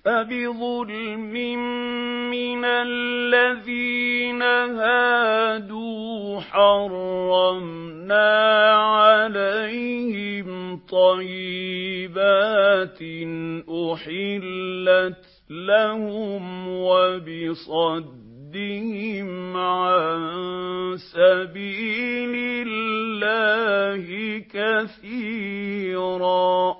فَبِظُلْمٍ مِّنَ الَّذِينَ هَادُوا حَرَّمْنَا عَلَيْهِمْ طَيِّبَاتٍ أُحِلَّتْ لَهُمْ وَبِصَدِّهِمْ عَن سَبِيلِ اللَّهِ كَثِيرًا.